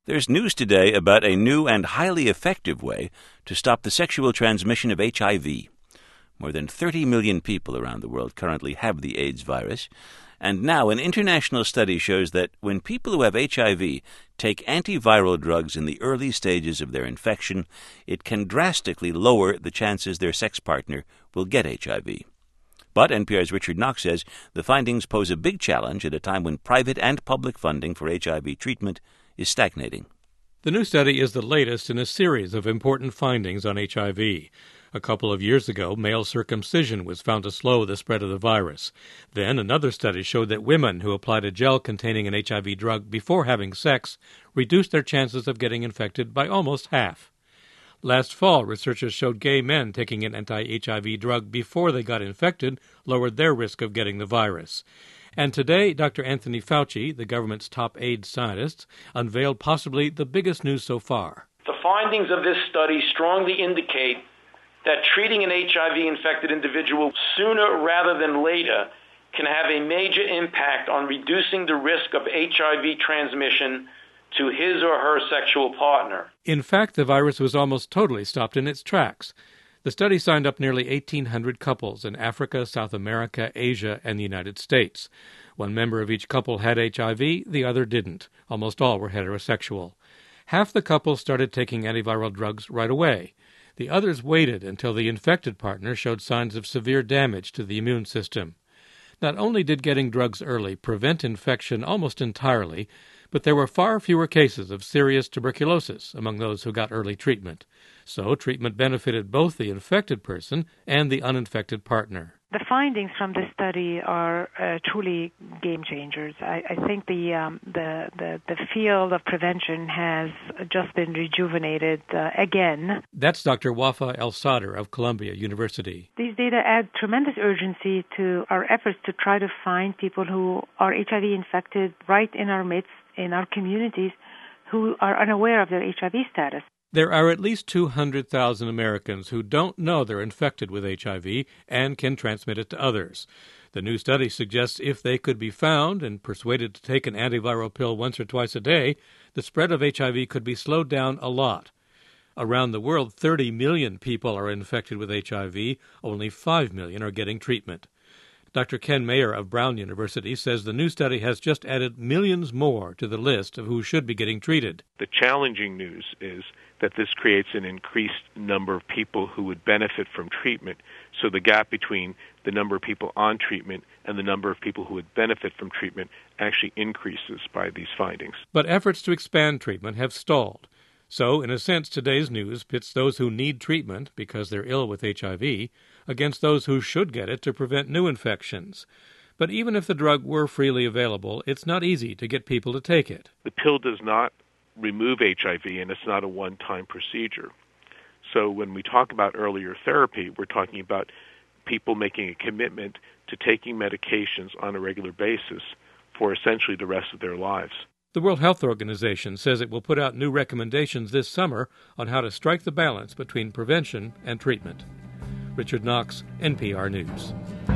There's news today about a new and highly effective way to stop the sexual transmission of HIV. More than 30 million people around the world currently have the AIDS virus, and now an international study shows that when people who have HIV take antiviral drugs in the early stages of their infection, it can drastically lower the chances their sex partner will get HIV. But NPR's Richard Knox says the findings pose a big challenge at a time when private and public funding for HIV treatment is stagnating. The new study is the latest in a series of important findings on HIV. A couple of years ago, male circumcision was found to slow the spread of the virus. Then another study showed that women who applied a gel containing an HIV drug before having sex reduced their chances of getting infected by almost half. Last fall, researchers showed gay men taking an anti-HIV drug before they got infected lowered their risk of getting the virus. And today, Dr. Anthony Fauci, the government's top AIDS scientist, unveiled possibly the biggest news so far. The findings of this study strongly indicate that treating an HIV-infected individual sooner rather than later can have a major impact on reducing the risk of HIV transmission to his or her sexual partner. In fact, the virus was almost totally stopped in its tracks. The study signed up nearly 1,800 couples in Africa, South America, Asia, and the United States. One member of each couple had HIV, the other didn't. Almost all were heterosexual. Half the couples started taking antiviral drugs right away. The others waited until the infected partner showed signs of severe damage to the immune system. Not only did getting drugs early prevent infection almost entirely, but there were far fewer cases of serious tuberculosis among those who got early treatment. So treatment benefited both the infected person and the uninfected partner. The findings from this study are truly game changers. I think the field of prevention has just been rejuvenated again. That's Dr. Wafa El-Sadr of Columbia University. These data add tremendous urgency to our efforts to try to find people who are HIV infected right in our midst, in our communities, who are unaware of their HIV status. There are at least 200,000 Americans who don't know they're infected with HIV and can transmit it to others. The new study suggests if they could be found and persuaded to take an antiviral pill once or twice a day, the spread of HIV could be slowed down a lot. Around the world, 30 million people are infected with HIV. Only 5 million are getting treatment. Dr. Ken Mayer of Brown University says the new study has just added millions more to the list of who should be getting treated. The challenging news is that this creates an increased number of people who would benefit from treatment. So the gap between the number of people on treatment and the number of people who would benefit from treatment actually increases by these findings. But efforts to expand treatment have stalled. So, in a sense, today's news pits those who need treatment because they're ill with HIV against those who should get it to prevent new infections. But even if the drug were freely available, it's not easy to get people to take it. The pill does not remove HIV, and it's not a one-time procedure. So when we talk about earlier therapy, we're talking about people making a commitment to taking medications on a regular basis for essentially the rest of their lives. The World Health Organization says it will put out new recommendations this summer on how to strike the balance between prevention and treatment. Richard Knox, NPR News.